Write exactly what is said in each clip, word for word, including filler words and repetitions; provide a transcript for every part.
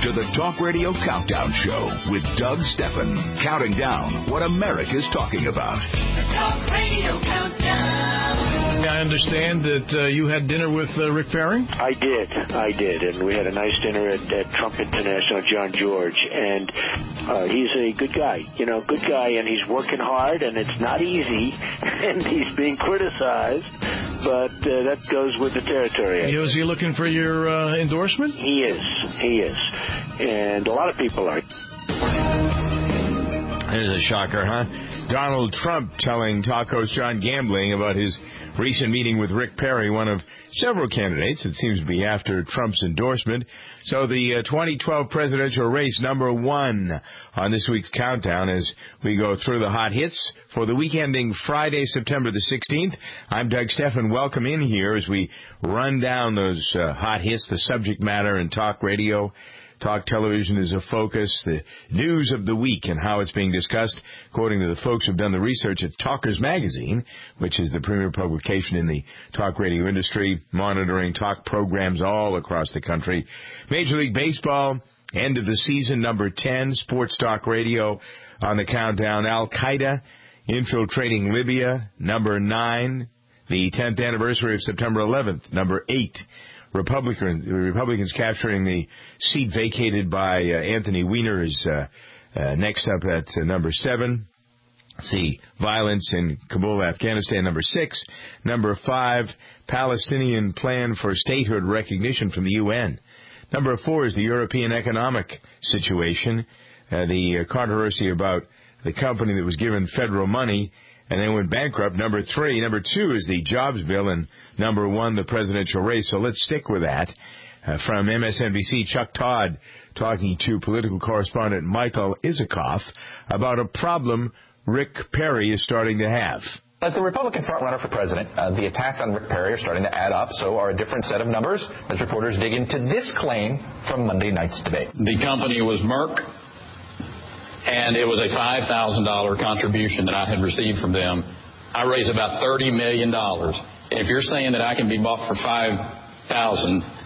to the Talk Radio Countdown Show with Doug Stephan, counting down what America's talking about. The Talk Radio Countdown. I understand that uh, you had dinner with uh, Rick Perry? I did. I did. And we had a nice dinner at, at Trump International, John George. And uh, he's a good guy, you know, good guy. And he's working hard, and it's not easy. And he's being criticized. But uh, that goes with the territory. Is he looking for your uh, endorsement? He is. He is. And a lot of people are. There's a shocker, huh? Donald Trump telling talk host John Gambling about his recent meeting with Rick Perry, one of several candidates that seems to be after Trump's endorsement. So the uh, twenty twelve presidential race, number one on this week's countdown as we go through the hot hits for the week ending Friday, September the sixteenth. I'm Doug Stephan. Welcome in here as we run down those uh, hot hits, the subject matter in talk radio. Talk television is a focus, the news of the week and how it's being discussed, according to the folks who've done the research at Talkers Magazine, which is the premier publication in the talk radio industry, monitoring talk programs all across the country. Major League Baseball, end of the season, number ten, sports talk radio on the countdown. Al-Qaeda infiltrating Libya, number nine. The tenth anniversary of September eleventh, number eight. Republicans, Republicans capturing the seat vacated by uh, Anthony Weiner is uh, uh, next up at uh, number seven. See, violence in Kabul, Afghanistan, number six. Number five, Palestinian plan for statehood recognition from the U N. Number four is the European economic situation, uh, the uh, controversy about the company that was given federal money and then went bankrupt. Number three. Number two is the jobs bill, and number one, the presidential race. So let's stick with that. Uh, from M S N B C, Chuck Todd talking to political correspondent Michael Isikoff about a problem Rick Perry is starting to have. As the Republican frontrunner for president, uh, the attacks on Rick Perry are starting to add up. So are a different set of numbers as reporters dig into this claim from Monday night's debate. The company was Merck. And it was a five thousand dollars contribution that I had received from them. I raised about thirty million dollars. If you're saying that I can be bought for five thousand dollars,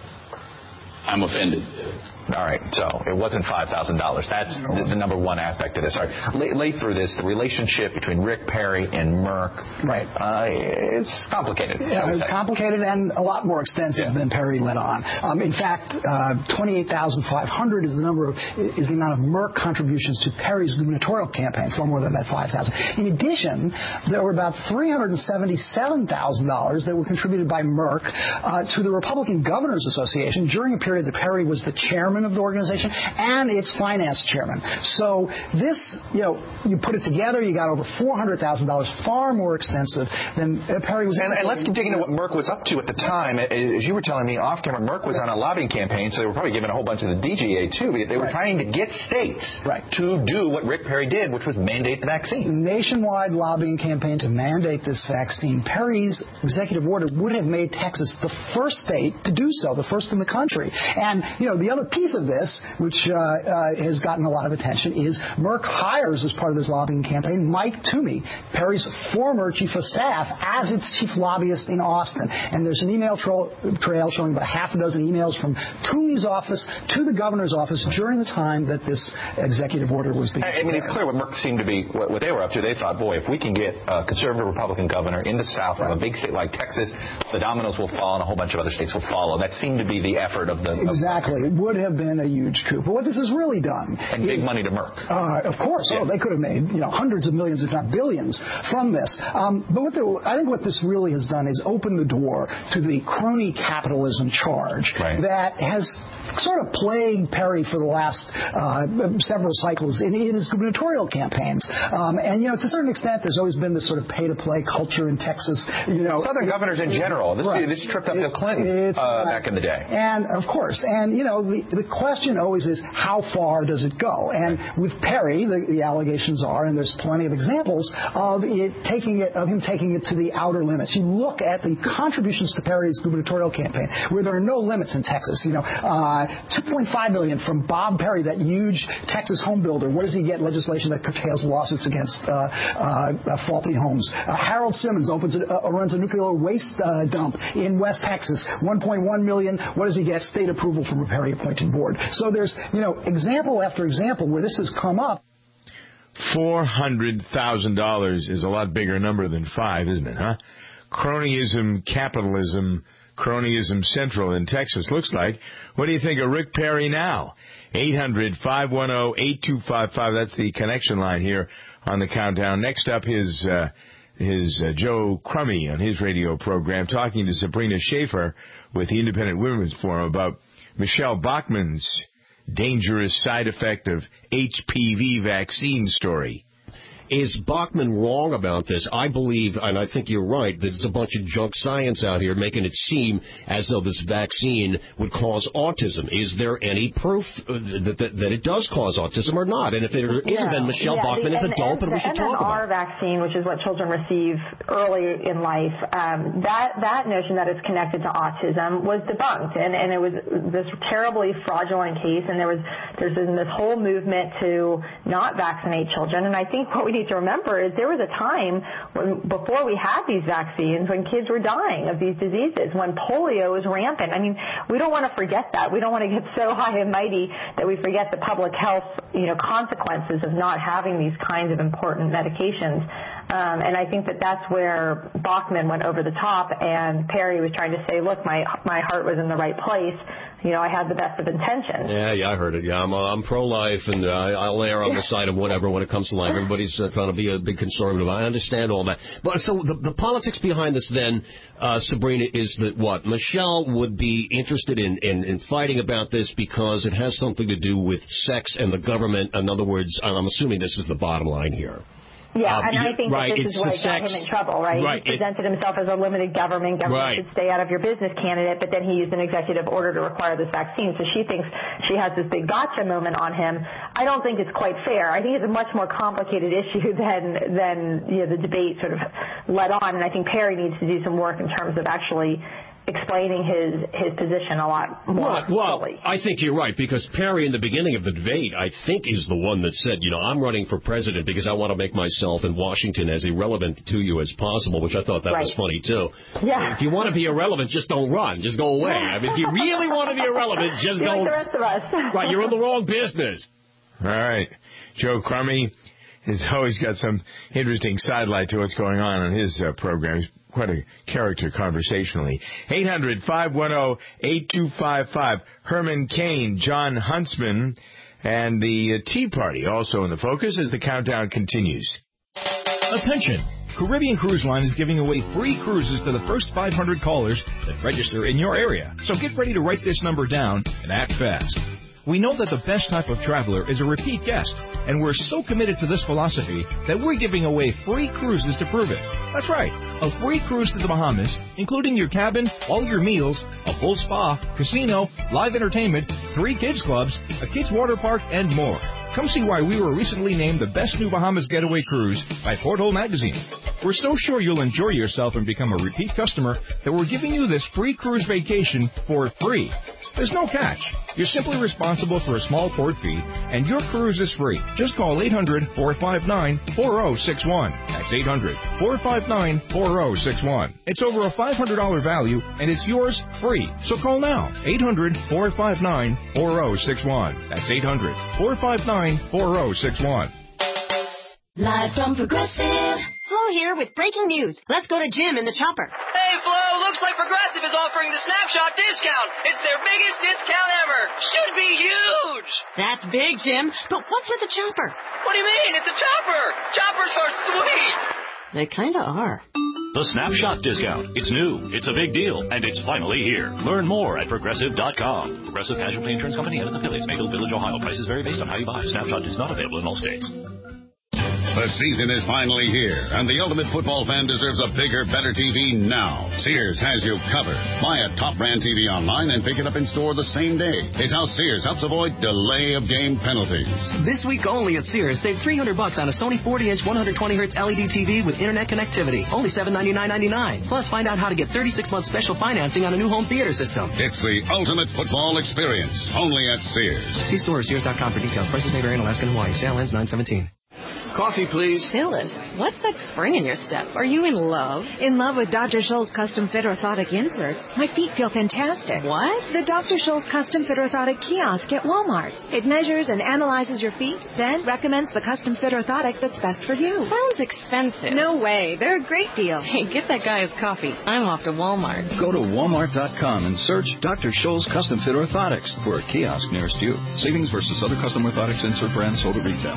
I'm offended. All right, so it wasn't five thousand dollars. That's the number one aspect of this. All right, lay, lay through this, the relationship between Rick Perry and Merck. Right. Uh, it's complicated. Yeah, it's complicated and a lot more extensive yeah. than Perry let on. Um, in fact, uh, twenty-eight thousand five hundred is the number of, is the amount of Merck contributions to Perry's gubernatorial campaign, far more than that five thousand. In addition, there were about three hundred seventy-seven thousand dollars that were contributed by Merck uh, to the Republican Governors Association during a period that Perry was the chairman of the organization and its finance chairman. So this, you know, you put it together, you got over four hundred thousand dollars, far more extensive than Perry was. And, and let's dig into what Merck was up to at the time. As you were telling me off camera, Merck was on a lobbying campaign, so they were probably giving a whole bunch of the D G A too. They were right. trying to get states right. to do what Rick Perry did, which was mandate the vaccine. Nationwide lobbying campaign to mandate this vaccine. Perry's executive order would have made Texas the first state to do so, the first in the country. And, you know, the other piece of this, which uh, uh, has gotten a lot of attention, is Merck hires, as part of this lobbying campaign, Mike Toomey, Perry's former chief of staff, as its chief lobbyist in Austin. And there's an email tra- trail showing about a half a dozen emails from Toomey's office to the governor's office during the time that this executive order was being I mean, it's clear what Merck seemed to be, what, what they were up to. They thought, boy, if we can get a conservative Republican governor in the South right. of a big state like Texas, the dominoes will fall and a whole bunch of other states will follow. That seemed to be the effort of the... Exactly. Of, it would have been a huge coup. But what this has really done... And big is, money to Merck. Uh, of course. Yes. Oh, they could have made, you know, hundreds of millions, if not billions, from this. Um, but what the, I think what this really has done is open the door to the crony capitalism charge right. that has sort of plagued Perry for the last uh, several cycles in, in his gubernatorial campaigns. Um, and, you know, to a certain extent, there's always been this sort of pay-to-play culture in Texas. You know, Southern governors in general. This, right. this tripped up Bill Clinton uh, back in the day. And, of course, and, you know, the, the question always is, how far does it go? And with Perry, the, the allegations are, and there's plenty of examples of it taking it, of him taking it to the outer limits. You look at the contributions to Perry's gubernatorial campaign, where there are no limits in Texas. You know, uh, two point five billion dollars from Bob Perry, that huge Texas home builder. What does he get? Legislation that curtails lawsuits against uh, uh, faulty homes. Uh, Harold Simmons opens a, uh, runs a nuclear waste uh, dump in West Texas. one point one million dollars. What does he get? State get approval from a Perry-appointed board. So there's, you know, example after example where this has come up. four hundred thousand dollars is a lot bigger number than five, isn't it, huh? Cronyism, capitalism, cronyism central in Texas, looks like. What do you think of Rick Perry now? eight hundred, five one zero, eight two five five. That's the connection line here on the countdown. Next up, his uh, his uh, Joe Crummy on his radio program talking to Sabrina Schaefer with the Independent Women's Forum about Michelle Bachmann's dangerous side effect of H P V vaccine story. Is Bachmann wrong about this? I believe, and I think you're right, that there's a bunch of junk science out here making it seem as though this vaccine would cause autism. Is there any proof that, that, that it does cause autism or not? And if there isn't, no. then Michelle yeah, Bachmann the, is a dope, and, and we should talk about it. The M M R vaccine, which is what children receive early in life, um, that, that notion that it's connected to autism was debunked. And, and it was this terribly fraudulent case, and there was there's been this whole movement to not vaccinate children. And I think what we need to remember is there was a time when, before we had these vaccines, when kids were dying of these diseases, when polio was rampant. I mean, we don't want to forget that. We don't want to get so high and mighty that we forget the public health, you know, consequences of not having these kinds of important medications. Um, and I think that that's where Bachmann went over the top, and Perry was trying to say, look, my my heart was in the right place. You know, I had the best of intentions. Yeah, yeah, I heard it. Yeah, I'm, uh, I'm pro-life, and uh, I'll err on the side of whatever when it comes to life. Everybody's uh, trying to be a big conservative. I understand all that. But so the, the politics behind this then, uh, Sabrina, is that what? Michelle would be interested in, in, in fighting about this because it has something to do with sex and the government. In other words, I'm assuming this is the bottom line here. Yeah, um, and I think right, that this is what got him in trouble, right? Right, he presented it, himself as a limited government. Government right. should stay out of your business candidate, but then he used an executive order to require this vaccine. So she thinks she has this big gotcha moment on him. I don't think it's quite fair. I think it's a much more complicated issue than, than you know, the debate sort of led on. And I think Perry needs to do some work in terms of actually explaining his his position a lot more well, fully. Well, I think you're right, because Perry, in the beginning of the debate, I think is the one that said, you know, I'm running for president because I want to make myself in Washington as irrelevant to you as possible, which I thought that right. was funny, too. Yeah. If you want to be irrelevant, just don't run. Just go away. I mean, if you really want to be irrelevant, just You're don't. like the rest of us. Right, you're in the wrong business. All right. Joe Crummy has always got some interesting sidelight to what's going on on his uh, program. He's quite a character conversationally. eight hundred, five one zero, eight two five five. Herman Cain, John Huntsman, and the uh, Tea Party also in the focus as the countdown continues. Attention! Caribbean Cruise Line is giving away free cruises to the first five hundred callers that register in your area. So get ready to write this number down and act fast. We know that the best type of traveler is a repeat guest, and we're so committed to this philosophy that we're giving away free cruises to prove it. That's right, a free cruise to the Bahamas, including your cabin, all your meals, a full spa, casino, live entertainment, three kids clubs, a kids water park, and more. Come see why we were recently named the best new Bahamas getaway cruise by Porthole Magazine. We're so sure you'll enjoy yourself and become a repeat customer that we're giving you this free cruise vacation for free. There's no catch. You're simply responsible for a small port fee, and your cruise is free. Just call eight hundred, four five nine, four zero six one. That's eight hundred, four five nine, four zero six one. It's over a five hundred dollars value, and it's yours free. So call now. eight hundred, four five nine, four zero six one. That's eight hundred, four five nine, four zero six one. Live from Progressive. Flo here with breaking news. Let's go to Jim in the chopper. Hey, Flo, looks like Progressive is offering the Snapshot discount. It's their biggest discount ever. Should be huge. That's big, Jim. But what's with the chopper? What do you mean? It's a chopper. Choppers are sweet. They kind of are. The Snapshot discount. It's new, it's a big deal, and it's finally here. Learn more at Progressive dot com. Progressive Casualty Insurance Company and its affiliates. Mayfield Village, Ohio. Prices vary based on how you buy. Snapshot is not available in all states. The season is finally here, and the ultimate football fan deserves a bigger, better T V now. Sears has you covered. Buy a top brand T V online and pick it up in store the same day. It's how Sears helps avoid delay of game penalties. This week only at Sears, save three hundred bucks on a Sony forty inch one hundred twenty hertz L E D T V with internet connectivity. Only seven ninety-nine ninety-nine. Plus, find out how to get thirty-six month special financing on a new home theater system. It's the ultimate football experience, only at Sears. See store or Sears dot com for details. Prices may vary in Alaska and Hawaii. Sale ends nine seventeen. Coffee, please. Phyllis, what's that spring in your step? Are you in love? In love with Doctor Scholl's Custom Fit Orthotic Inserts. My feet feel fantastic. What? The Doctor Scholl's Custom Fit Orthotic kiosk at Walmart. It measures and analyzes your feet, then recommends the custom fit orthotic that's best for you. Sounds expensive. No way. They're a great deal. Hey, get that guy his coffee. I'm off to Walmart. Go to walmart dot com and search Doctor Scholl's Custom Fit Orthotics for a kiosk nearest you. Savings versus other custom orthotics insert brands sold at retail.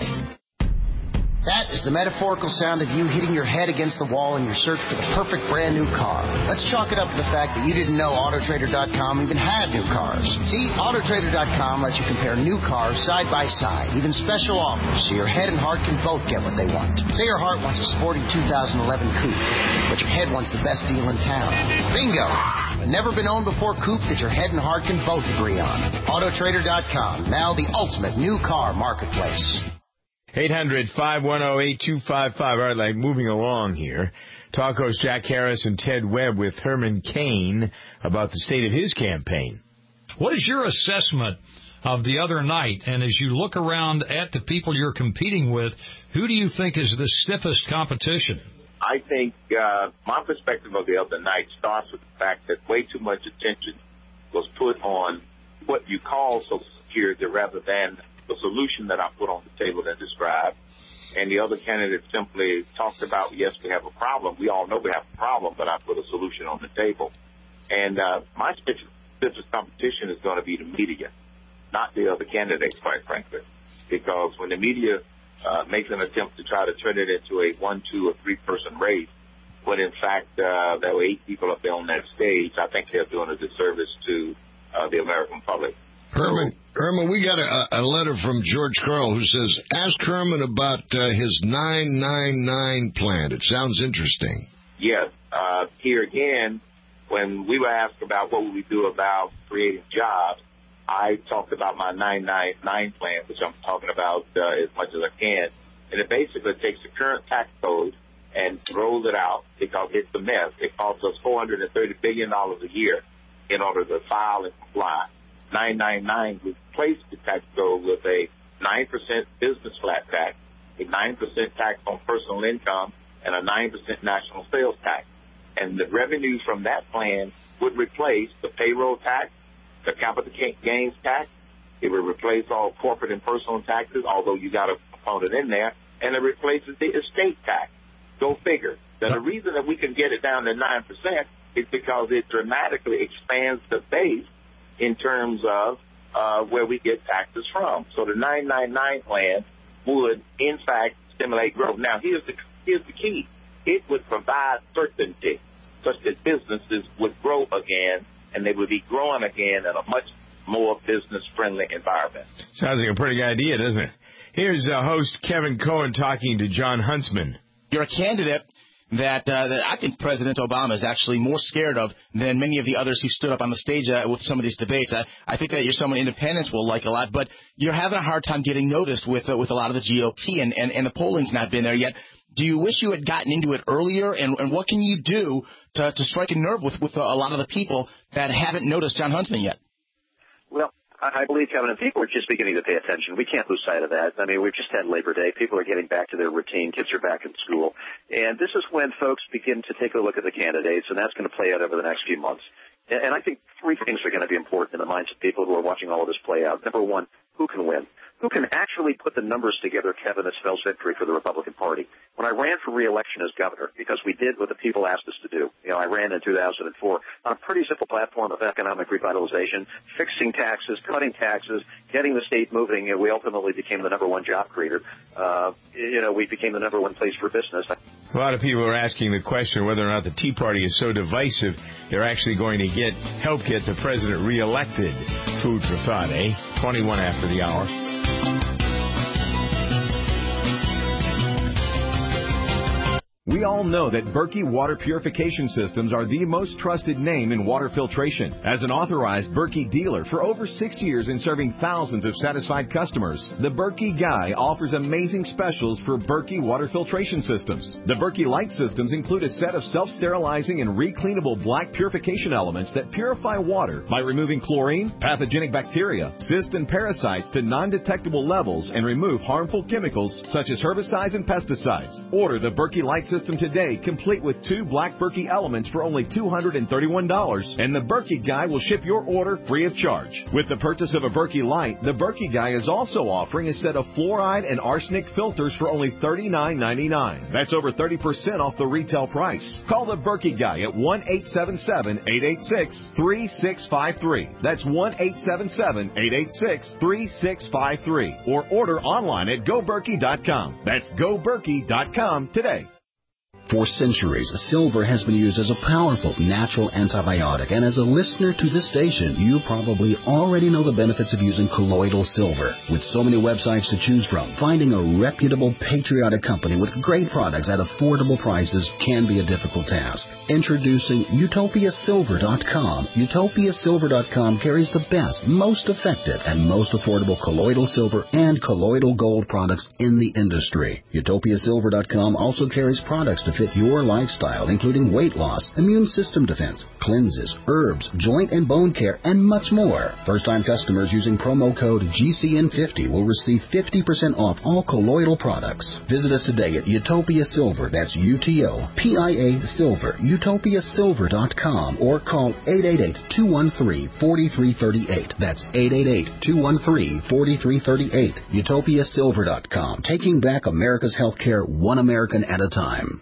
That is the metaphorical sound of you hitting your head against the wall in your search for the perfect brand new car. Let's chalk it up to the fact that you didn't know Auto Trader dot com even had new cars. See, Auto Trader dot com lets you compare new cars side by side, even special offers, so your head and heart can both get what they want. Say your heart wants a sporty two thousand eleven coupe, but your head wants the best deal in town. Bingo! A never been owned before coupe that your head and heart can both agree on. Auto Trader dot com, now the ultimate new car marketplace. eight hundred, five one zero, eight two five five. All right, like moving along here. Talk host Jack Harris and Ted Webb with Herman Cain about the state of his campaign. What is your assessment of the other night? And as you look around at the people you're competing with, who do you think is the stiffest competition? I think uh, my perspective of the other night starts with the fact that way too much attention was put on what you call Social Security rather than the solution that I put on the table and described. And the other candidate simply talked about, yes, we have a problem. We all know we have a problem, but I put a solution on the table. And uh, my stiffest competition is going to be the media, not the other candidates, quite frankly. Because when the media uh, makes an attempt to try to turn it into a one, two, or three-person race, when in fact uh, there were eight people up there on that stage, I think they're doing a disservice to uh, the American public. Herman, Herman, we got a, a letter from George Carl who says, ask Herman about uh, his nine nine nine plan. It sounds interesting. Yes. Uh, here again, when we were asked about what would we do about creating jobs, I talked about my nine nine nine plan, which I'm talking about uh, as much as I can. And it basically takes the current tax code and rolls it out because it's a mess. It costs us four hundred thirty billion dollars a year in order to file and comply. nine nine nine replaced the tax code with a nine percent business flat tax, a nine percent tax on personal income, and a nine percent national sales tax. And the revenue from that plan would replace the payroll tax, the capital gains tax. It would replace all corporate and personal taxes, although you got a component in there, and it replaces the estate tax. Go figure. Now, the reason that we can get it down to nine percent is because it dramatically expands the base in terms of uh, where we get taxes from. So the nine nine nine plan would, in fact, stimulate growth. Now, here's the here's the key. It would provide certainty such that businesses would grow again, and they would be growing again in a much more business-friendly environment. Sounds like a pretty good idea, doesn't it? Here's uh, host Kevin Cohen talking to John Huntsman. You're a candidate that, uh, that I think President Obama is actually more scared of than many of the others who stood up on the stage uh, with some of these debates. I, I think that you're someone independents will like a lot, but you're having a hard time getting noticed with uh, with a lot of the G O P, and, and, and the polling's not been there yet. Do you wish you had gotten into it earlier, and, and what can you do to, to strike a nerve with, with a lot of the people that haven't noticed John Huntsman yet? Well, I believe, Kevin, and people are just beginning to pay attention. We can't lose sight of that. I mean, we've just had Labor Day. People are getting back to their routine. Kids are back in school. And this is when folks begin to take a look at the candidates, and that's going to play out over the next few months. And I think three things are going to be important in the minds of people who are watching all of this play out. Number one, who can win? Who can actually put the numbers together, Kevin, that spells victory for the Republican Party? When I ran for re-election as governor, because we did what the people asked us to do, you know, I ran in two thousand four on a pretty simple platform of economic revitalization, fixing taxes, cutting taxes, getting the state moving, and we ultimately became the number one job creator. Uh, you know, we became the number one place for business. A lot of people are asking the question whether or not the Tea Party is so divisive they're actually going to get help get the president reelected. Food for thought, eh? twenty-one after the hour. We all know that Berkey Water Purification Systems are the most trusted name in water filtration. As an authorized Berkey dealer for over six years and serving thousands of satisfied customers, the Berkey Guy offers amazing specials for Berkey Water Filtration Systems. The Berkey Light Systems include a set of self-sterilizing and recleanable black purification elements that purify water by removing chlorine, pathogenic bacteria, cysts, and parasites to non-detectable levels and remove harmful chemicals such as herbicides and pesticides. Order the Berkey Light System today, complete with two black Berkey elements for only two hundred thirty-one dollars, and the Berkey Guy will ship your order free of charge. With the purchase of a Berkey Light, the Berkey Guy is also offering a set of fluoride and arsenic filters for only thirty-nine ninety-nine. That's over thirty percent off the retail price. Call the Berkey Guy at one eight seven seven, eight eight six, three six five three. That's one eight seven seven, eight eight six, three six five three. Or order online at go berkey dot com. That's go berkey dot com today. For centuries, silver has been used as a powerful natural antibiotic, and as a listener to this station, you probably already know the benefits of using colloidal silver. With so many websites to choose from, finding a reputable, patriotic company with great products at affordable prices can be a difficult task. Introducing Utopia Silver dot com. Utopia Silver dot com carries the best, most effective, and most affordable colloidal silver and colloidal gold products in the industry. Utopia Silver dot com also carries products to fit your lifestyle, including weight loss, immune system defense, cleanses, herbs, joint and bone care, and much more. First-time customers using promo code G C N fifty will receive fifty percent off all colloidal products. Visit us today at Utopia Silver, that's U T O P I A Silver, Utopia Silver dot com, or call eight eight eight, two one three, four three three eight. That's eight eight eight, two one three, four three three eight. Utopia Silver dot com, taking back America's healthcare one American at a time.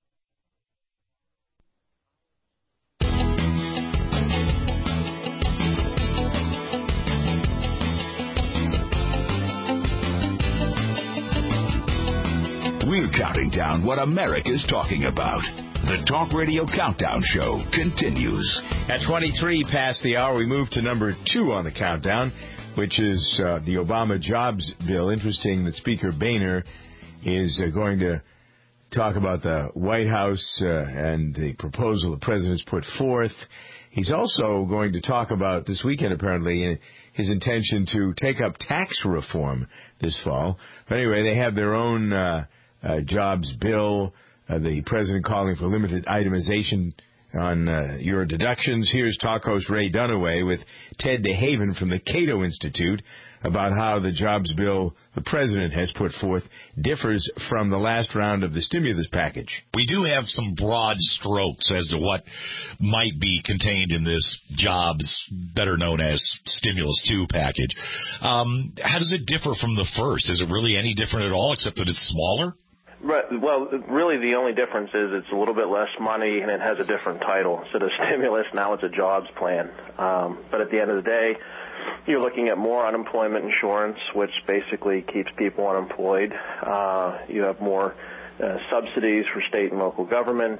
We're counting down what America's talking about. The Talk Radio Countdown Show continues. At twenty-three past the hour, we move to number two on the countdown, which is uh, the Obama jobs bill. Interesting that Speaker Boehner is uh, going to talk about the White House uh, and the proposal the president's put forth. He's also going to talk about this weekend, apparently, his intention to take up tax reform this fall. But anyway, they have their own uh, uh, jobs bill. Uh, the president calling for limited itemization on uh, your deductions. Here's talk host Ray Dunaway with Ted DeHaven from the Cato Institute about how the jobs bill the president has put forth differs from the last round of the stimulus package. We do have some broad strokes as to what might be contained in this jobs, better known as Stimulus two package. Um, how does it differ from the first? Is it really any different at all except that it's smaller? Right. Well, really the only difference is it's a little bit less money and it has a different title. Instead of stimulus, now it's a jobs plan. Um, but at the end of the day, you're looking at more unemployment insurance, which basically keeps people unemployed. Uh, you have more uh, subsidies for state and local government,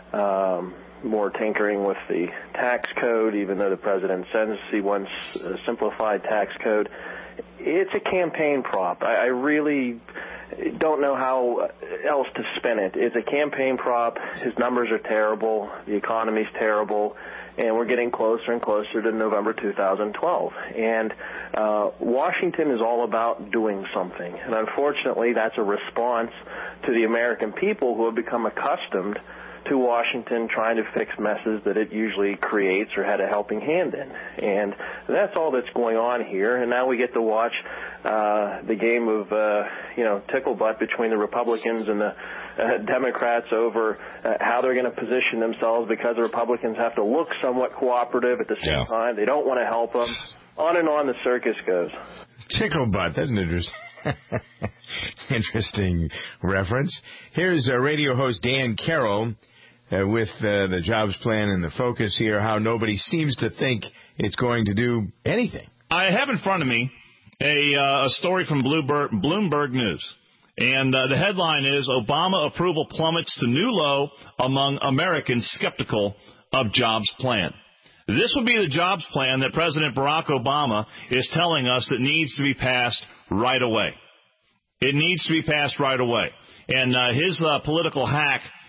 um, more tinkering with the tax code, even though the president says he wants a simplified tax code. It's a campaign prop. I, I really don't know how else to spin it. It's a campaign prop. His numbers are terrible. The economy's terrible. And we're getting closer and closer to November two thousand twelve. And uh, Washington is all about doing something. And unfortunately, that's a response to the American people who have become accustomed to Washington trying to fix messes that it usually creates or had a helping hand in. And that's all that's going on here. And now we get to watch uh, the game of, uh, you know, tickle-butt between the Republicans and the uh, Democrats over uh, how they're going to position themselves because the Republicans have to look somewhat cooperative at the same yeah. time. They don't want to help them. On and on the circus goes. Tickle-butt, that's an interesting... interesting reference. Here's uh, radio host Dan Carroll uh, with uh, the jobs plan and the focus here, how nobody seems to think it's going to do anything. I have in front of me a, uh, a story from Bloomberg, Bloomberg News, and uh, the headline is, Obama approval plummets to new low among Americans skeptical of jobs plan. This would be the jobs plan that President Barack Obama is telling us that needs to be passed right away. It needs to be passed right away. And uh, his uh, political hack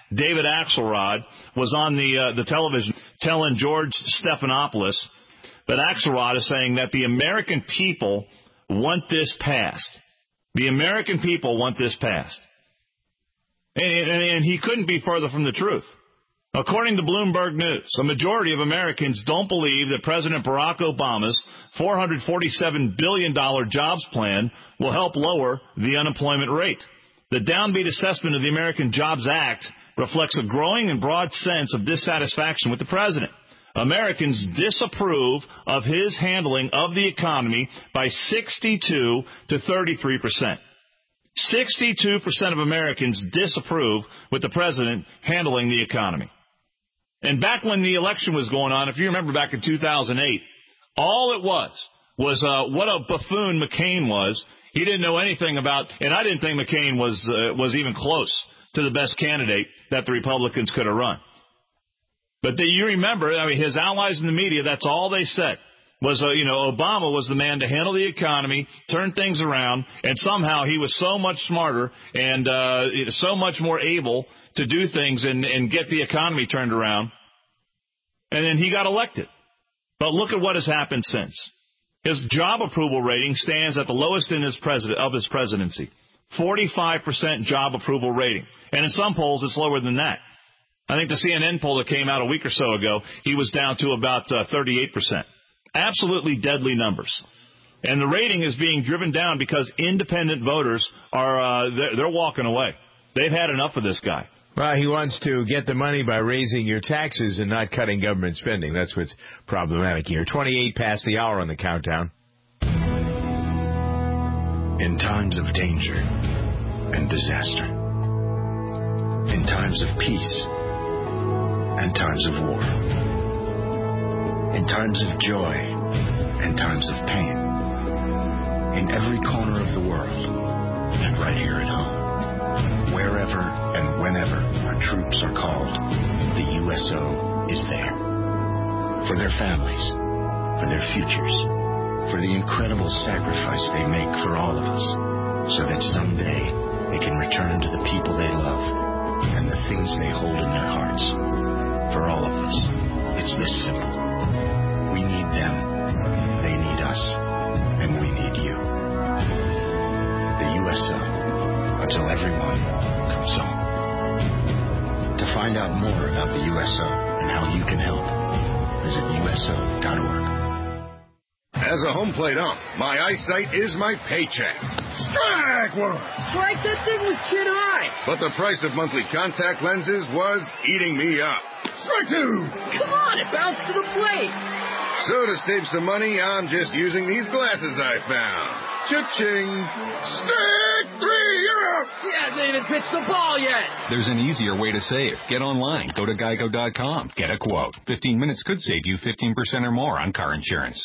David Axelrod, was on the uh, the television telling George Stephanopoulos that Axelrod is saying that the American people want this passed. The American people want this passed. And, and, and he couldn't be further from the truth. According to Bloomberg News, a majority of Americans don't believe that President Barack Obama's four hundred forty-seven billion dollars jobs plan will help lower the unemployment rate. The downbeat assessment of the American Jobs Act reflects a growing and broad sense of dissatisfaction with the president. Americans disapprove of his handling of the economy by sixty-two to thirty-three percent. sixty-two percent of Americans disapprove with the president handling the economy. And back when the election was going on, if you remember back in two thousand eight, all it was was uh, what a buffoon McCain was. He didn't know anything about, and I didn't think McCain was uh, was even close to the best candidate that the Republicans could have run. But the, you remember, I mean, his allies in the media, that's all they said. Was, uh, you know, Obama was the man to handle the economy, turn things around, and somehow he was so much smarter and uh, so much more able to do things and, and get the economy turned around. And then he got elected. But look at what has happened since. His job approval rating stands at the lowest in his president of his presidency, forty-five percent job approval rating. And in some polls, it's lower than that. I think the C N N poll that came out a week or so ago, he was down to about uh, thirty-eight percent. Absolutely deadly numbers. And the rating is being driven down because independent voters are uh, they're, they're walking away. They've had enough of this guy. Well, he wants to get the money by raising your taxes and not cutting government spending. That's what's problematic here. twenty-eight past the hour on the countdown. In times of danger and disaster, in times of peace and times of war, in times of joy and times of pain, in every corner of the world and right here at home, wherever and whenever our troops are called, the U S O is there. For their families, for their futures, for the incredible sacrifice they make for all of us, so that someday they can return to the people they love and the things they hold in their hearts. For all of us, it's this simple. We need them, they need us, and we need you. The U S O, until everyone comes home. To find out more about the U S O and how you can help, visit U S O dot org. As a home plate ump, my eyesight is my paycheck. Strike one! Strike, that thing was chin high! But the price of monthly contact lenses was eating me up. Strike two! Come on, it bounced to the plate! So to save some money, I'm just using these glasses I found. Cha-ching! Stick three, you're out! He hasn't even pitched the ball yet! There's an easier way to save. Get online. Go to geico dot com. Get a quote. fifteen minutes could save you fifteen percent or more on car insurance.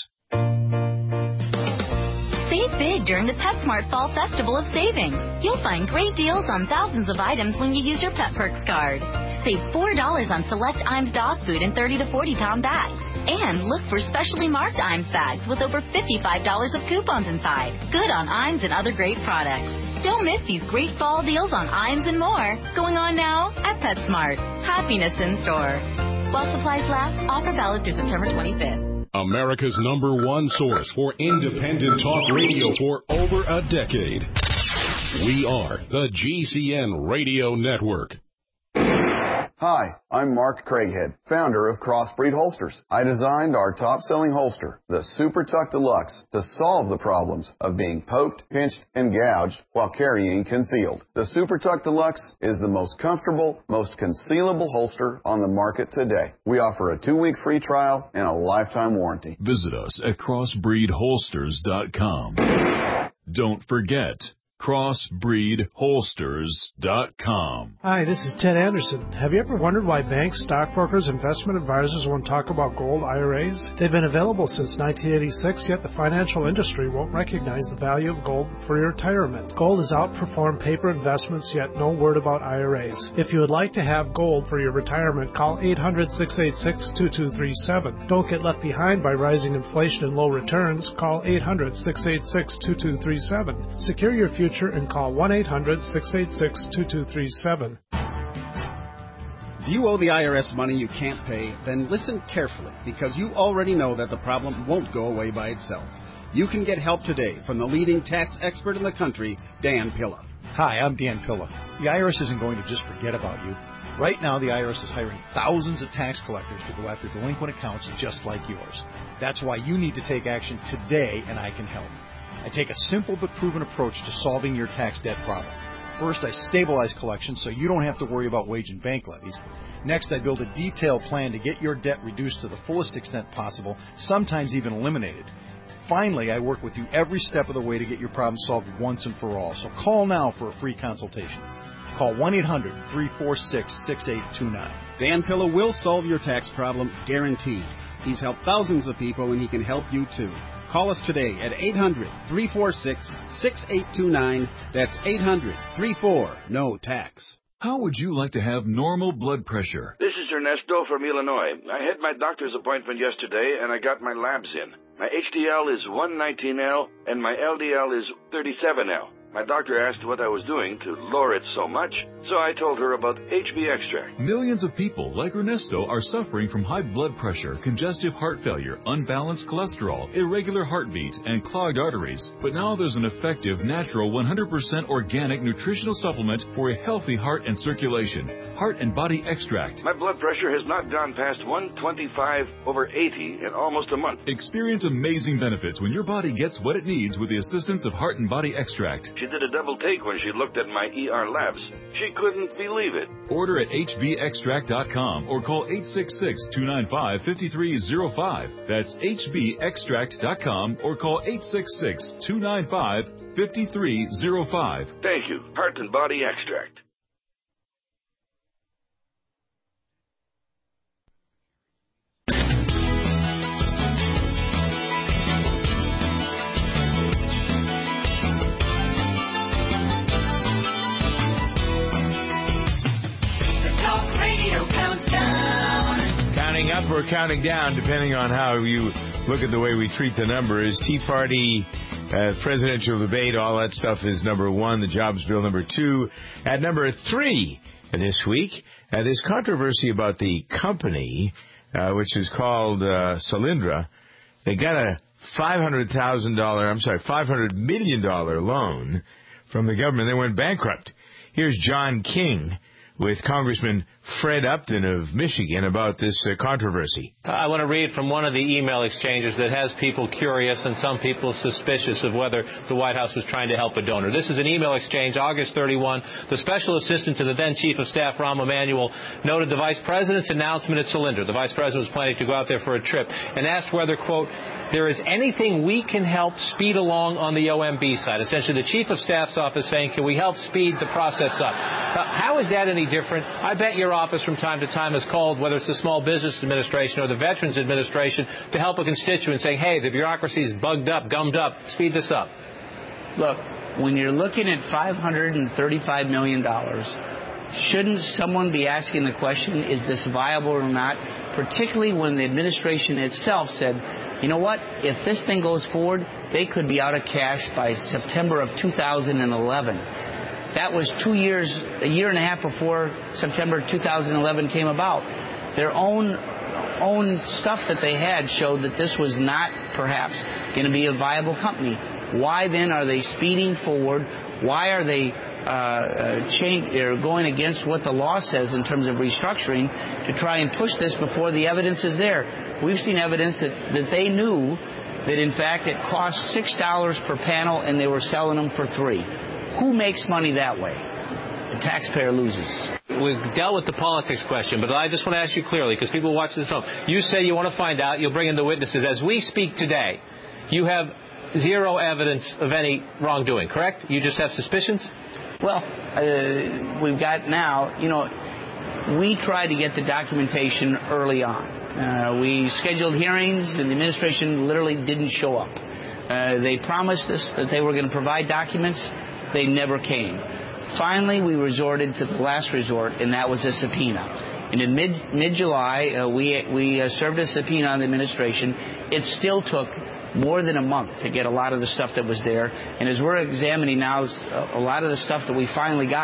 Save big during the PetSmart Fall Festival of Savings. You'll find great deals on thousands of items when you use your Pet Perks card. Save four dollars on select Iams dog food and thirty to forty pound bags. And look for specially marked Iams bags with over fifty-five dollars of coupons inside. Good on Iams and other great products. Don't miss these great fall deals on Iams and more. Going on now at PetSmart. Happiness in store. While supplies last, offer valid through September twenty-fifth. America's number one source for independent talk radio for over a decade. We are the G C N Radio Network. Hi, I'm Mark Craighead, founder of Crossbreed Holsters. I designed our top-selling holster, the Super Tuck Deluxe, to solve the problems of being poked, pinched, and gouged while carrying concealed. The Super Tuck Deluxe is the most comfortable, most concealable holster on the market today. We offer a two-week free trial and a lifetime warranty. Visit us at crossbreed holsters dot com. Don't forget, crossbreed holsters dot com. Hi, this is Ted Anderson. Have you ever wondered why banks, stockbrokers, investment advisors won't talk about gold I R As? They've been available since nineteen eighty-six, yet the financial industry won't recognize the value of gold for your retirement. Gold has outperformed paper investments, yet no word about I R As. If you would like to have gold for your retirement, call eight hundred, six eight six, two two three seven. Don't get left behind by rising inflation and low returns. Call eight hundred, six eight six, two two three seven. Secure your future and call one eight hundred, six eight six, two two three seven. If you owe the I R S money you can't pay, then listen carefully, because you already know that the problem won't go away by itself. You can get help today from the leading tax expert in the country, Dan Pilla. Hi, I'm Dan Pilla. The I R S isn't going to just forget about you. Right now, the I R S is hiring thousands of tax collectors to go after delinquent accounts just like yours. That's why you need to take action today, and I can help. I take a simple but proven approach to solving your tax debt problem. First, I stabilize collections so you don't have to worry about wage and bank levies. Next, I build a detailed plan to get your debt reduced to the fullest extent possible, sometimes even eliminated. Finally, I work with you every step of the way to get your problem solved once and for all. So call now for a free consultation. Call one eight hundred, three four six, six eight two nine. Dan Pilla will solve your tax problem, guaranteed. He's helped thousands of people, and he can help you too. Call us today at eight hundred, three four six, six eight two nine. That's eight hundred, three four, N O tax. How would you like to have normal blood pressure? This is Ernesto from Illinois. I had my doctor's appointment yesterday, and I got my labs in. My H D L is one nineteen L, and my L D L is thirty-seven L. My doctor asked what I was doing to lower it so much, so I told her about H B extract. Millions of people like Ernesto are suffering from high blood pressure, congestive heart failure, unbalanced cholesterol, irregular heartbeat, and clogged arteries. But now there's an effective, natural, one hundred percent organic nutritional supplement for a healthy heart and circulation. Heart and Body Extract. My blood pressure has not gone past one twenty-five over eighty in almost a month. Experience amazing benefits when your body gets what it needs with the assistance of Heart and Body Extract. She did a double take when she looked at my E R labs. She couldn't believe it. Order at H B extract dot com or call eight six six, two nine five, five three zero five. That's H B extract dot com or call eight six six, two nine five, five three zero five. Thank you. Heart and Body Extract. Counting up or counting down, depending on how you look at the way we treat the numbers. Tea Party, uh, presidential debate, all that stuff is number one. The jobs bill, number two. At number three this week, uh, this controversy about the company, uh, which is called uh, Solyndra. They got a five hundred thousand dollars, I'm sorry, five hundred million dollars loan from the government. They went bankrupt. Here's John King with Congressman Fred Upton of Michigan about this uh, controversy. I want to read from one of the email exchanges that has people curious and some people suspicious of whether the White House was trying to help a donor. This is an email exchange, August thirty-first. The special assistant to the then Chief of Staff, Rahm Emanuel, noted the Vice President's announcement at Solyndra. The Vice President was planning to go out there for a trip and asked whether, quote, there is anything we can help speed along on the O M B side. Essentially, the Chief of Staff's office saying, can we help speed the process up? Uh, how is that any different? I bet your office from time to time has called, whether it's the Small Business Administration or the Veterans Administration, to help a constituent saying, hey, the bureaucracy is bugged up, gummed up, speed this up. Look, when you're looking at five hundred thirty-five million dollars, shouldn't someone be asking the question, is this viable or not? Particularly when the administration itself said, you know what, if this thing goes forward, they could be out of cash by September of two thousand eleven. That was two years, a year and a half before September two thousand eleven came about. Their own own stuff that they had showed that this was not perhaps going to be a viable company. Why then are they speeding forward? Why are they uh, uh, change, or going against what the law says in terms of restructuring to try and push this before the evidence is there? We've seen evidence that, that they knew that, in fact, it cost six dollars per panel and they were selling them for three. Who makes money that way? The taxpayer loses. We've dealt with the politics question, but I just want to ask you clearly, because people watch this home. You say you want to find out. You'll bring in the witnesses. As we speak today, you have zero evidence of any wrongdoing, correct? You just have suspicions? Well, uh, we've got now, you know, we tried to get the documentation early on. Uh, we scheduled hearings, and the administration literally didn't show up. Uh, they promised us that they were going to provide documents. They never came. Finally, we resorted to the last resort, and that was a subpoena. And in mid, mid-July, uh, we, we uh, served a subpoena on the administration. It still took more than a month to get a lot of the stuff that was there. And as we're examining now, a lot of the stuff that we finally got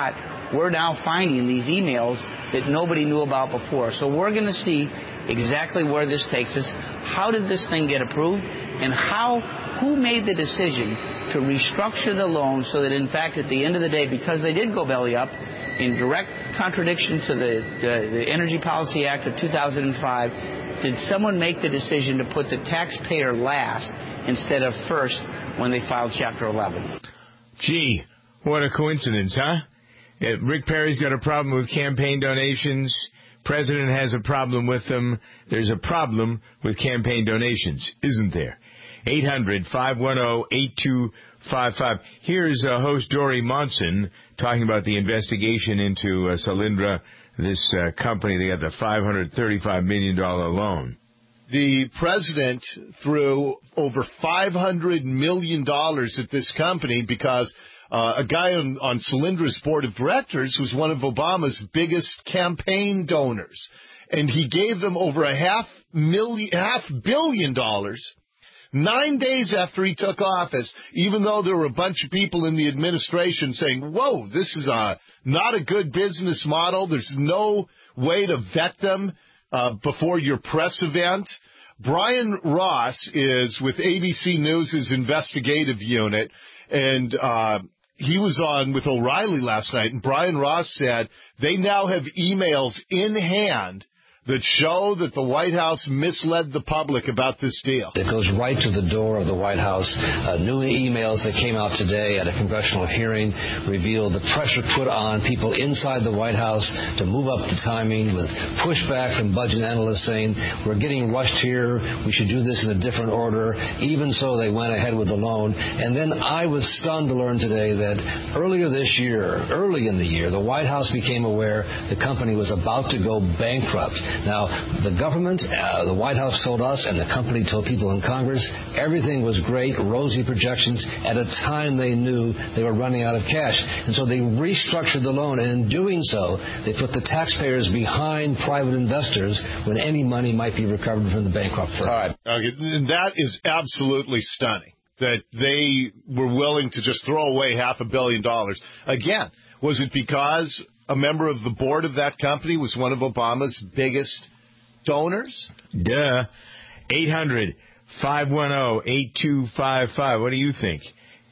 we're now finding these emails that nobody knew about before. So we're going to see exactly where this takes us. How did this thing get approved? And how, who made the decision to restructure the loan so that, in fact, at the end of the day, because they did go belly up, in direct contradiction to the, the, the Energy Policy Act of two thousand five, did someone make the decision to put the taxpayer last instead of first when they filed Chapter eleven? Gee, what a coincidence, huh? Uh, Rick Perry's got a problem with campaign donations. President has a problem with them. There's a problem with campaign donations, isn't there? eight hundred, five one zero, eight two five five. Here's uh, host Dory Monson talking about the investigation into uh, Solyndra, this uh, company. They got the five hundred thirty-five million dollars loan. The president threw over five hundred million dollars at this company because uh, a guy on, on Solyndra's board of directors was one of Obama's biggest campaign donors. And he gave them over a half million, half billion dollars nine days after he took office, even though there were a bunch of people in the administration saying, whoa, this is a, not a good business model. There's no way to vet them uh, before your press event. Brian Ross is with A B C News' investigative unit, and uh, he was on with O'Reilly last night, and Brian Ross said they now have emails in hand that show that the White House misled the public about this deal. It goes right to the door of the White House. Uh, new emails that came out today at a congressional hearing revealed the pressure put on people inside the White House to move up the timing, with pushback from budget analysts saying, we're getting rushed here, we should do this in a different order. Even so, they went ahead with the loan. And then I was stunned to learn today that earlier this year, early in the year, the White House became aware the company was about to go bankrupt. Now, the government, uh, the White House told us, and the company told people in Congress, everything was great, rosy projections, at a time they knew they were running out of cash. And so they restructured the loan, and in doing so, they put the taxpayers behind private investors when any money might be recovered from the bankrupt firm. All right. Okay. That is absolutely stunning, that they were willing to just throw away half a billion dollars. Again, was it because a member of the board of that company was one of Obama's biggest donors? Duh. eight hundred, five one zero, eight two five five. What do you think?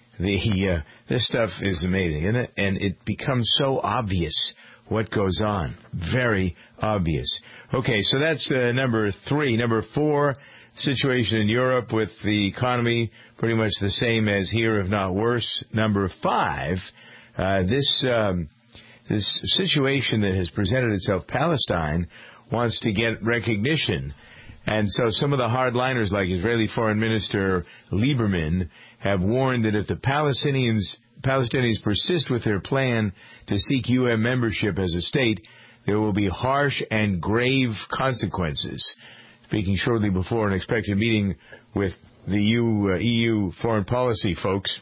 The uh, this stuff is amazing, isn't it? And it becomes so obvious what goes on. Very obvious. Okay, so that's uh, number three. Number four, situation in Europe with the economy pretty much the same as here, if not worse. Number five, uh, this... Um, This situation that has presented itself, Palestine wants to get recognition. And so some of the hardliners, like Israeli Foreign Minister Lieberman, have warned that if the Palestinians Palestinians persist with their plan to seek U N membership as a state, there will be harsh and grave consequences. Speaking shortly before an expected meeting with the U, uh, E U foreign policy folks,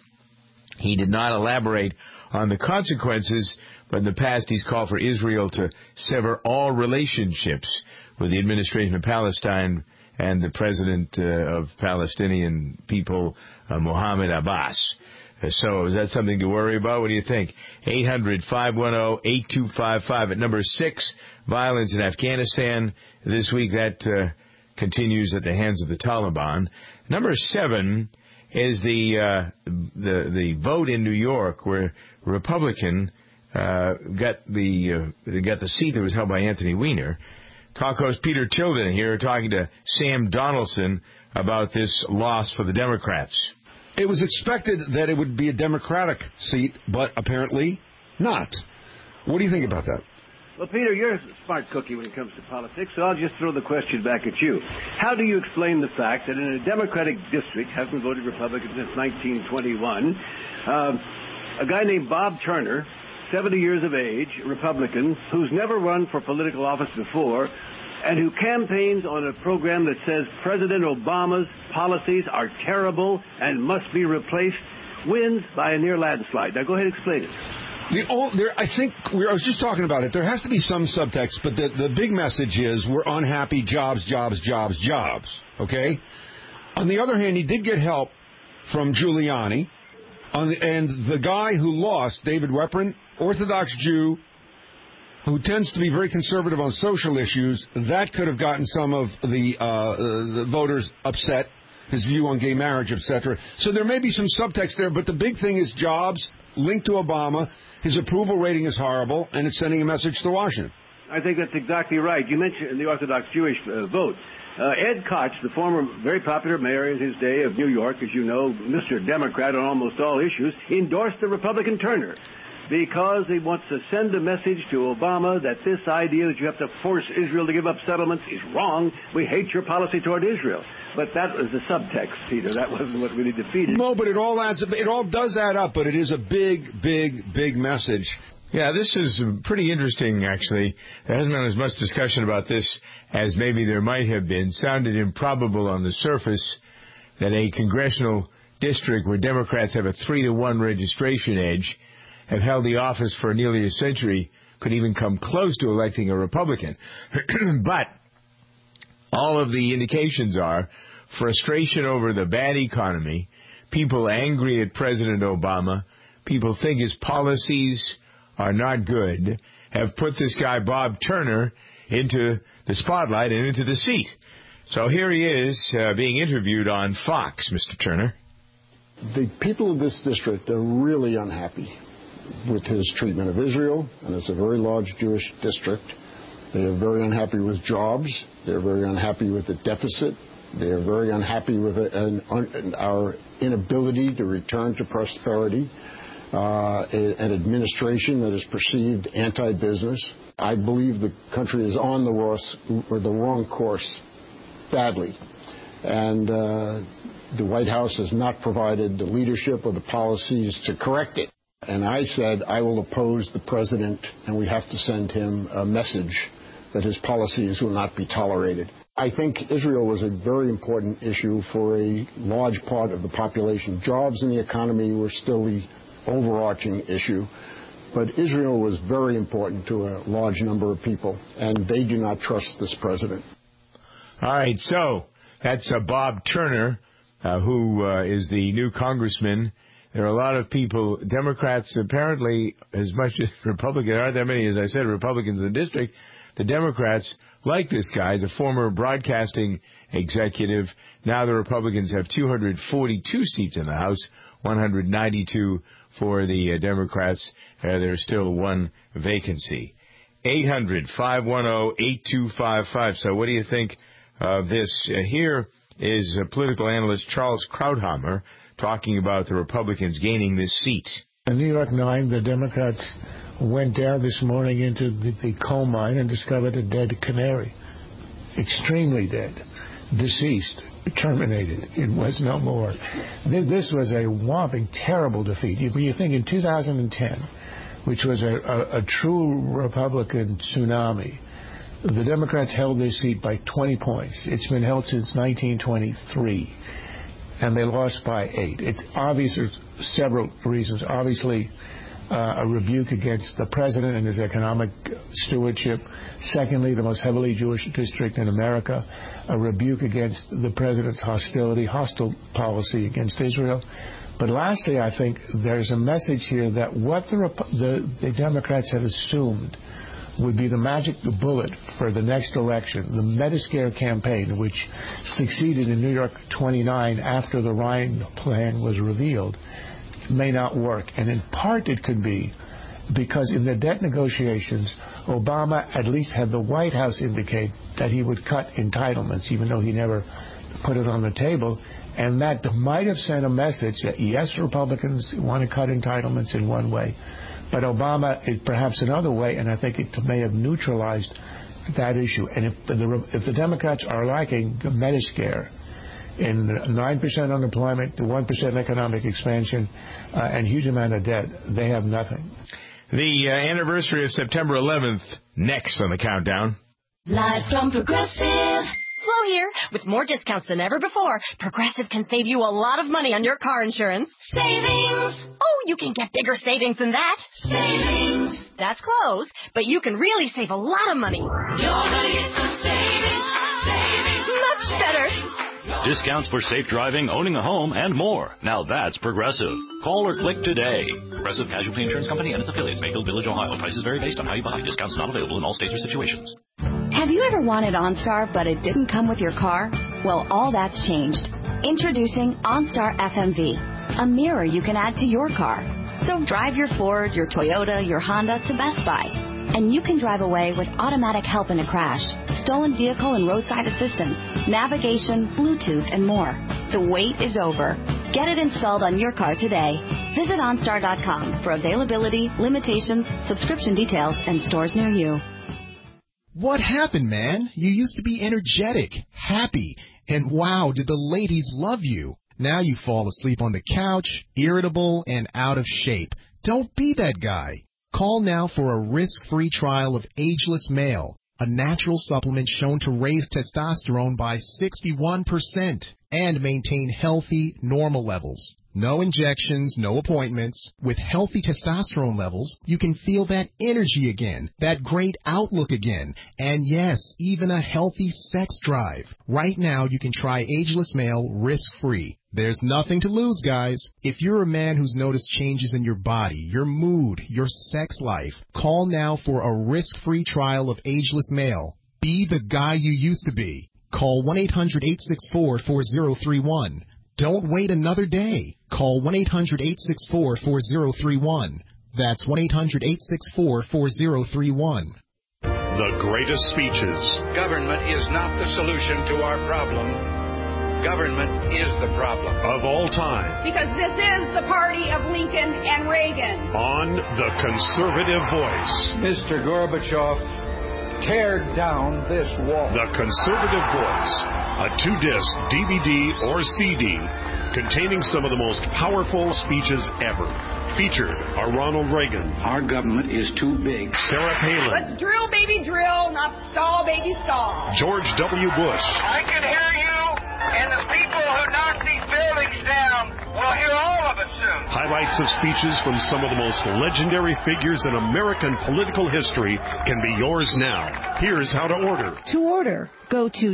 he did not elaborate on the consequences, but in the past he's called for Israel to sever all relationships with the administration of Palestine and the president uh, of Palestinian people, uh, Mohammed Abbas. Uh, so is that something to worry about? What do you think? eight hundred, five one zero, eight two five five. At number six, violence in Afghanistan. This week that uh, continues at the hands of the Taliban. Number seven is the uh, the the vote in New York where Republican uh, got the uh, got the seat that was held by Anthony Weiner. Talk host Peter Tilden here talking to Sam Donaldson about this loss for the Democrats. It was expected that it would be a Democratic seat, but apparently not. What do you think about that? Well, Peter, you're a smart cookie when it comes to politics, so I'll just throw the question back at you. How do you explain the fact that in a Democratic district, hasn't voted Republican since nineteen twenty-one, um, a guy named Bob Turner, seventy years of age, Republican, who's never run for political office before, and who campaigns on a program that says President Obama's policies are terrible and must be replaced, wins by a near landslide? Now, go ahead and explain it. The old, there, I think, we, I was just talking about it, there has to be some subtext, but the, the big message is we're unhappy, jobs, jobs, jobs, jobs, okay? On the other hand, he did get help from Giuliani, on the, and the guy who lost, David Weprin, Orthodox Jew who tends to be very conservative on social issues. That could have gotten some of the, uh, the voters upset, his view on gay marriage, et cetera. So there may be some subtext there, but the big thing is jobs linked to Obama. His approval rating is horrible, and it's sending a message to Washington. I think that's exactly right. You mentioned the Orthodox Jewish uh, vote. Uh, Ed Koch, the former very popular mayor in his day of New York, as you know, Mister Democrat on almost all issues, endorsed the Republican Turner because he wants to send a message to Obama that this idea that you have to force Israel to give up settlements is wrong. We hate your policy toward Israel. But that was the subtext, Peter. That wasn't what really defeated. No, but it all adds up. It all does add up, but it is a big, big, big message. Yeah, this is pretty interesting, actually. There hasn't been as much discussion about this as maybe there might have been. Sounded improbable on the surface that a congressional district where Democrats have a three to one registration edge, have held the office for nearly a century, could even come close to electing a Republican. But all of the indications are frustration over the bad economy, people angry at President Obama, people think his policies are not good, have put this guy Bob Turner into the spotlight and into the seat. So here he is uh, being interviewed on Fox, Mister Turner. The people of this district are really unhappy with his treatment of Israel, and it's a very large Jewish district. They are very unhappy with jobs. They're very unhappy with the deficit. They are very unhappy with it, and, and our inability to return to prosperity. Uh, an administration that is perceived anti-business. I believe the country is on the, Ross, or the wrong course badly. And uh, the White House has not provided the leadership or the policies to correct it. And I said I will oppose the president, and we have to send him a message that his policies will not be tolerated. I think Israel was a very important issue for a large part of the population. Jobs in the economy were still the overarching issue, but Israel was very important to a large number of people, and they do not trust this president. All right, so that's uh, Bob Turner, uh, who uh, is the new congressman. There are a lot of people, Democrats, apparently, as much as Republicans, there aren't that many, as I said, Republicans in the district. The Democrats like this guy. He's a former broadcasting executive. Now the Republicans have two hundred forty-two seats in the House, one hundred ninety-two for the uh, Democrats. Uh, there's still one vacancy. eight hundred, five one zero, eight two five five. So what do you think of this? Uh, here is uh, political analyst Charles Krauthammer talking about the Republicans gaining this seat. In New York nine, the Democrats went down this morning into the, the coal mine and discovered a dead canary. Extremely dead. Deceased. Terminated. It was no more. This was a whopping, terrible defeat. When you think in two thousand ten, which was a, a, a true Republican tsunami, the Democrats held their seat by twenty points. It's been held since nineteen twenty-three, and they lost by eight. It's obvious there's several reasons. Obviously, Uh, a rebuke against the president and his economic stewardship. Secondly, the most heavily Jewish district in America, a rebuke against the president's hostility, hostile policy against Israel. But lastly, I think there's a message here that what the, the, the Democrats have assumed would be the magic bullet for the next election, the Medicare campaign, which succeeded in New York twenty-nine after the Ryan plan was revealed, may not work. And in part it could be because in the debt negotiations, Obama at least had the White House indicate that he would cut entitlements, even though he never put it on the table. And that might have sent a message that, yes, Republicans want to cut entitlements in one way, but Obama is perhaps another way, and I think it may have neutralized that issue. And if the, if the Democrats are lacking Medicare, in nine percent unemployment, the one percent economic expansion, uh, and huge amount of debt, they have nothing. The uh, anniversary of September eleventh, next on the countdown. Live from Progressive. Flo here. With more discounts than ever before, Progressive can save you a lot of money on your car insurance. Savings! Oh, you can get bigger savings than that. Savings! That's close, but you can really save a lot of money. Your money is some savings. Savings. Much better. Discounts for safe driving, owning a home, and more. Now that's Progressive. Call or click today. Progressive Casualty Insurance Company and its affiliates, Mayfield Village, Ohio. Prices vary based on how you buy. Discounts not available in all states or situations. Have you ever wanted OnStar, but it didn't come with your car? Well, all that's changed. Introducing OnStar F M V, a mirror you can add to your car. So drive your Ford, your Toyota, your Honda to Best Buy. And you can drive away with automatic help in a crash, stolen vehicle and roadside assistance, navigation, Bluetooth, and more. The wait is over. Get it installed on your car today. Visit OnStar dot com for availability, limitations, subscription details, and stores near you. What happened, man? You used to be energetic, happy, and wow, did the ladies love you. Now you fall asleep on the couch, irritable, and out of shape. Don't be that guy. Call now for a risk-free trial of Ageless Male, a natural supplement shown to raise testosterone by sixty-one percent and maintain healthy, normal levels. No injections, no appointments. With healthy testosterone levels, you can feel that energy again, that great outlook again, and yes, even a healthy sex drive. Right now, you can try Ageless Male risk-free. There's nothing to lose, guys. If you're a man who's noticed changes in your body, your mood, your sex life, call now for a risk-free trial of Ageless Male. Be the guy you used to be. Call one eight hundred, eight six four, four zero three one. Don't wait another day. Call one eight hundred, eight six four, four zero three one. That's one eight hundred, eight six four, four zero three one. The greatest speeches. Government is not the solution to our problem. Government is the problem. Of all time. Because this is the party of Lincoln and Reagan. On The Conservative Voice. Mister Gorbachev, tear down this wall. The Conservative Voice. A two-disc D V D or C D containing some of the most powerful speeches ever. Featured are Ronald Reagan. Our government is too big. Sarah Palin. Let's drill, baby, drill, not stall, baby, stall. George W. Bush. I can hear you, and the people who knock these buildings down will hear all of us soon. Highlights of speeches from some of the most legendary figures in American political history can be yours now. Here's how to order. To order, go to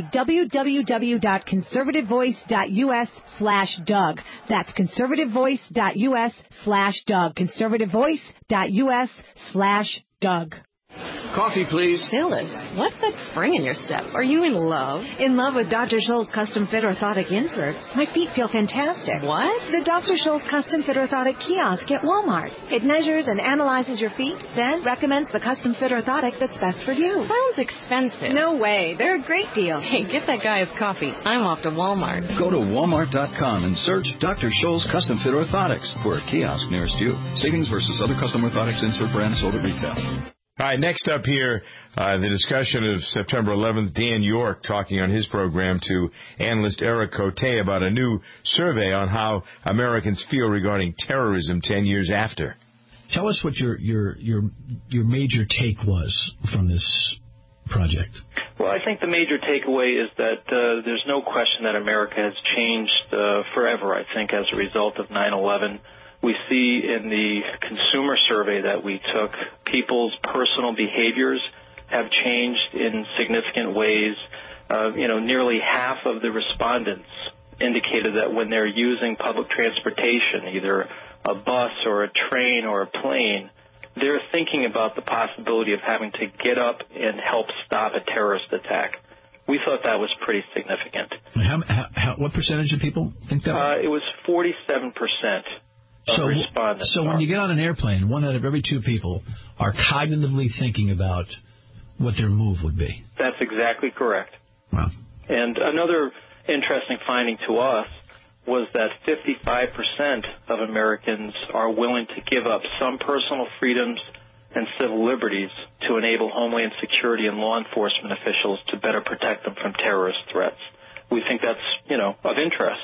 www.conservativevoice.us slash Doug. That's conservativevoice.us slash Doug. conservativevoice.us slash Doug. Coffee, please. Phyllis, what's that spring in your step? Are you in love? In love with Doctor Scholl's custom fit orthotic inserts. My feet feel fantastic. What? The Doctor Scholl's custom fit orthotic kiosk at Walmart. It measures and analyzes your feet, then recommends the custom fit orthotic that's best for you. Sounds expensive. No way. They're a great deal. Hey, get that guy his coffee. I'm off to Walmart. Go to walmart dot com and search Doctor Scholl's custom fit orthotics for a kiosk nearest you. Savings versus other custom orthotics insert brands sold at retail. All right, next up here, uh, the discussion of September eleventh, Dan York talking on his program to analyst Eric Cote about a new survey on how Americans feel regarding terrorism ten years after. Tell us what your your your your major take was from this project. Well, I think the major takeaway is that uh, there's no question that America has changed uh, forever, I think, as a result of nine eleven. We see in the consumer survey that we took, people's personal behaviors have changed in significant ways. Uh, you know, nearly half of the respondents indicated that when they're using public transportation, either a bus or a train or a plane, they're thinking about the possibility of having to get up and help stop a terrorist attack. We thought that was pretty significant. How, how, what percentage of people think that? Uh, it was forty-seven percent. So, so when you get on an airplane, one out of every two people are cognitively thinking about what their move would be. That's exactly correct. Wow. And another interesting finding to us was that fifty-five percent of Americans are willing to give up some personal freedoms and civil liberties to enable Homeland Security and law enforcement officials to better protect them from terrorist threats. We think that's, you know, of interest.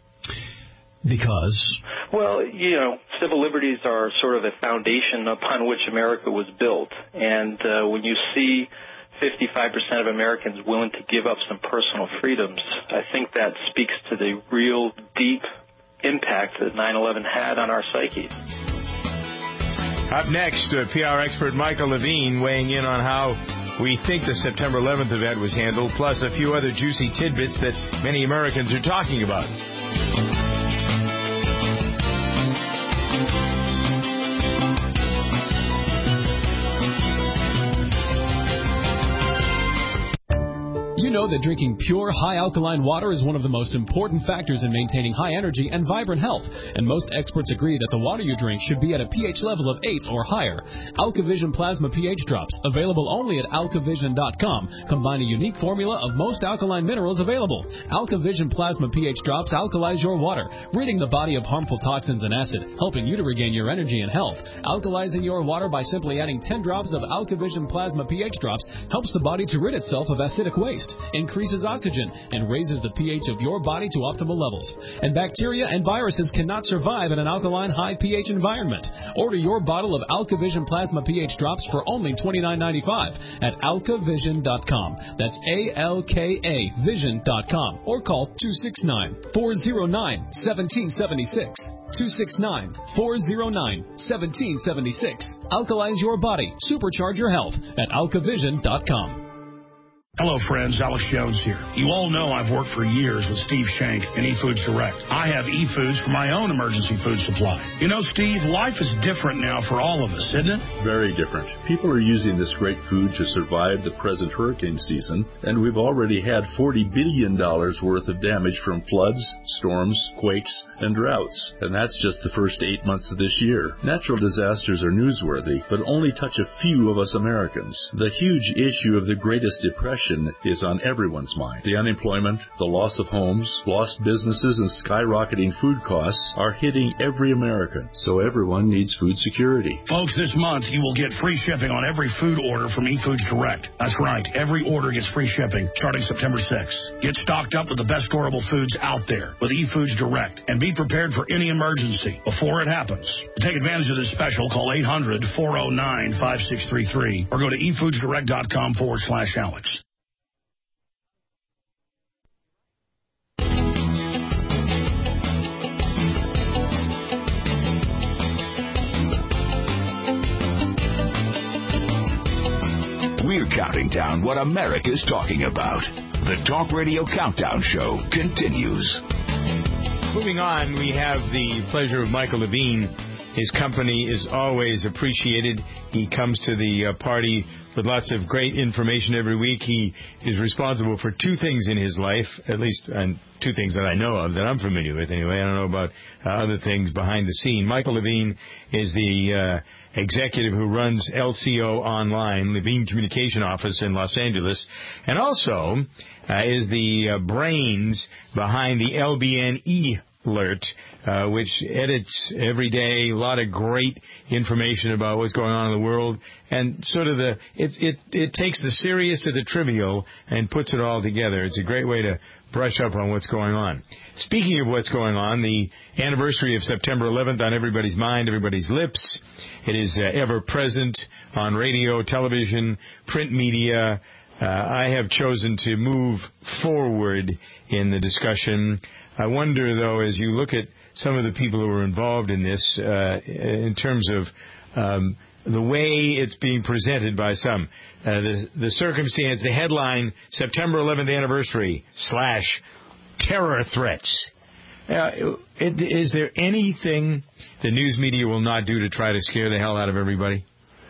Because? Well, you know, civil liberties are sort of a foundation upon which America was built. And uh, when you see fifty-five percent of Americans willing to give up some personal freedoms, I think that speaks to the real deep impact that nine eleven had on our psyche. Up next, uh, P R expert Michael Levine weighing in on how we think the September eleventh event was handled, plus a few other juicy tidbits that many Americans are talking about. You know that drinking pure, high-alkaline water is one of the most important factors in maintaining high energy and vibrant health, and most experts agree that the water you drink should be at a pH level of eight or higher. AlkaVision Plasma pH Drops, available only at alkavision dot com, combine a unique formula of most alkaline minerals available. AlkaVision Plasma pH Drops alkalize your water, ridding the body of harmful toxins and acid, helping you to regain your energy and health. Alkalizing your water by simply adding ten drops of AlkaVision Plasma pH Drops helps the body to rid itself of acidic waste, increases oxygen, and raises the pH of your body to optimal levels. And bacteria and viruses cannot survive in an alkaline high pH environment. Order your bottle of AlkaVision Plasma pH Drops for only twenty-nine ninety-five at alkavision dot com. That's A L K A vision dot com. Or call two six nine, four zero nine, one seven seven six. two six nine, four zero nine, one seven seven six. Alkalize your body. Supercharge your health at alkavision dot com. Hello, friends. Alex Jones here. You all know I've worked for years with Steve Shank and eFoods Direct. I have eFoods for my own emergency food supply. You know, Steve, life is different now for all of us, isn't it? Very different. People are using this great food to survive the present hurricane season, and we've already had forty billion dollars worth of damage from floods, storms, quakes, and droughts. And that's just the first eight months of this year. Natural disasters are newsworthy, but only touch a few of us Americans. The huge issue of the Greatest Depression is on everyone's mind. The unemployment, the loss of homes, lost businesses, and skyrocketing food costs are hitting every American, so everyone needs food security. Folks, this month you will get free shipping on every food order from eFoods Direct. That's right, every order gets free shipping starting September sixth. Get stocked up with the best storable foods out there with eFoods Direct, and be prepared for any emergency before it happens. To take advantage of this special, call eight hundred, four oh nine, five six three three or go to efoodsdirect.com forward slash Alex. We're counting down what America's talking about. The Talk Radio Countdown Show continues. Moving on, we have the pleasure of Michael Levine. His company is always appreciated. He comes to the uh, party with lots of great information every week. He is responsible for two things in his life, at least and two things that I know of, that I'm familiar with anyway. I don't know about uh, other things behind the scene. Michael Levine is the uh, executive who runs L C O Online, Levine Communication Office in Los Angeles, and also uh, is the uh, brains behind the L B N E Alert, uh, which edits every day a lot of great information about what's going on in the world, and sort of the it it it takes the serious to the trivial and puts it all together. It's a great way to brush up on what's going on. Speaking of what's going on, the anniversary of September eleventh on everybody's mind, everybody's lips. It is uh, ever present on radio, television, print media. Uh, I have chosen to move forward in the discussion. I wonder, though, as you look at some of the people who are involved in this, uh, in terms of um, the way it's being presented by some, uh, the, the circumstance, the headline, September eleventh anniversary slash terror threats. Uh, it, is there anything the news media will not do to try to scare the hell out of everybody?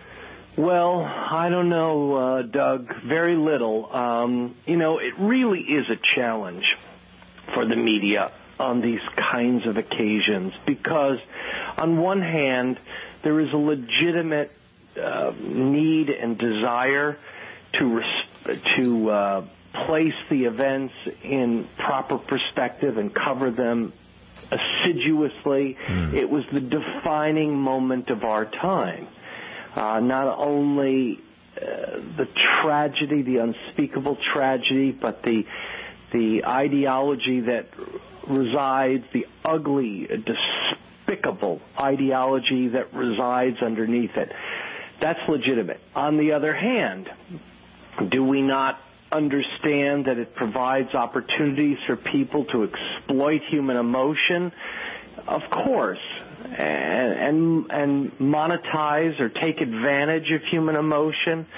Well, I don't know, uh, Doug. Very little. Um, you know, it really is a challenge for the media on these kinds of occasions because, on one hand, there is a legitimate uh, need and desire to res- to uh, place the events in proper perspective and cover them assiduously. Mm. It was the defining moment of our time. Uh, not only uh, the tragedy, the unspeakable tragedy, but the the ideology that resides, the ugly, despicable ideology that resides underneath it. That's legitimate. On the other hand, do we not understand that it provides opportunities for people to exploit human emotion? Of course. And, and and monetize or take advantage of human emotion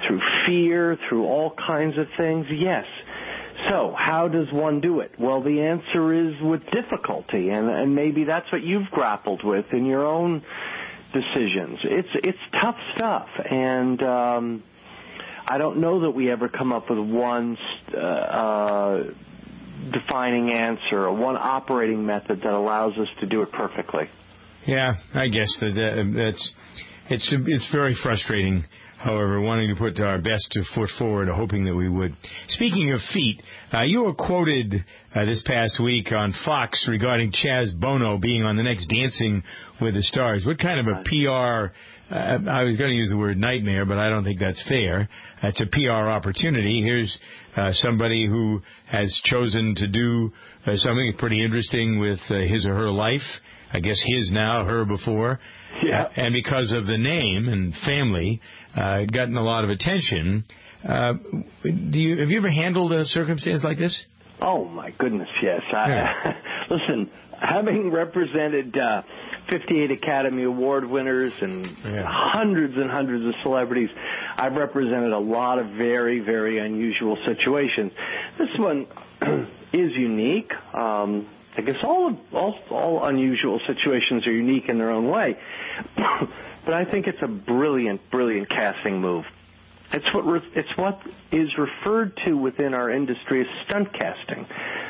through fear, through all kinds of things? Yes. So how does one do it? Well, the answer is with difficulty, and, and maybe that's what you've grappled with in your own decisions. It's it's tough stuff, and um, I don't know that we ever come up with one uh, uh, defining answer, or one operating method that allows us to do it perfectly. Yeah, I guess that uh, that's it's it's very frustrating. However, wanting to put our best foot forward, hoping that we would. Speaking of feet, uh, you were quoted uh, this past week on Fox regarding Chaz Bono being on the next Dancing with the Stars. What kind of a P R, uh, I was going to use the word nightmare, but I don't think that's fair. It's a P R opportunity. Here's uh, somebody who has chosen to do uh, something pretty interesting with uh, his or her life. I guess his now, her before. Yeah. Uh, and because of the name and family, uh, it gotten a lot of attention. Uh, do you have you ever handled a circumstance like this? Oh, my goodness, yes. I, Yeah. Listen, having represented uh, fifty-eight Academy Award winners and Yeah. hundreds and hundreds of celebrities, I've represented a lot of very, very unusual situations. This one is unique. Um, I guess all, all all unusual situations are unique in their own way, but I think it's a brilliant, brilliant casting move. It's what re- it's what is referred to within our industry as stunt casting.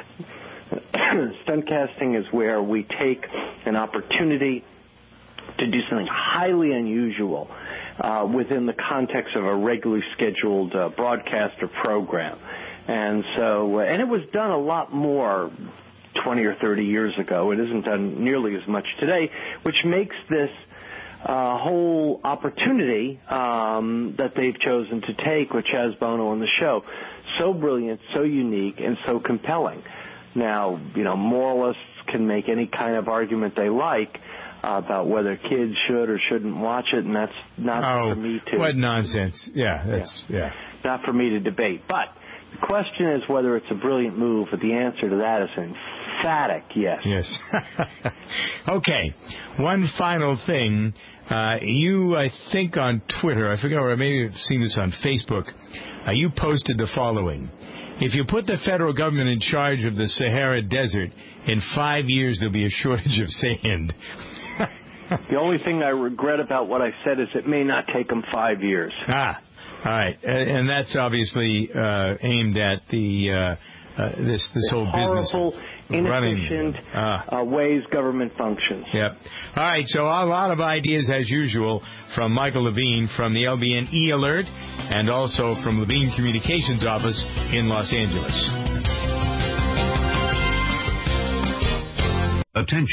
Stunt casting is where we take an opportunity to do something highly unusual uh, within the context of a regularly scheduled uh, broadcast or program, and so and it was done a lot more twenty or thirty years ago. It isn't done nearly as much today, which makes this uh, whole opportunity um, that they've chosen to take with Chaz Bono on the show so brilliant, so unique, and so compelling. Now, you know, moralists can make any kind of argument they like uh, about whether kids should or shouldn't watch it, and that's not oh, for me to... what nonsense. Yeah, that's, yeah. yeah. Not for me to debate. But the question is whether it's a brilliant move, but the answer to that is emphatic yes. Yes. Okay. One final thing. Uh, you, I think on Twitter, I forget, or maybe I've seen this on Facebook, uh, you posted the following. If you put the federal government in charge of the Sahara Desert, in five years there'll be a shortage of sand. The only thing I regret about what I said is it may not take them five years. Ah, all right. And that's obviously uh, aimed at the uh, uh, this this the whole horrible, business inefficient ah. uh, ways government functions. Yep. All right, so a lot of ideas, as usual, from Michael Levine from the L B N E-Alert and also from Levine Communications Office in Los Angeles. Attention.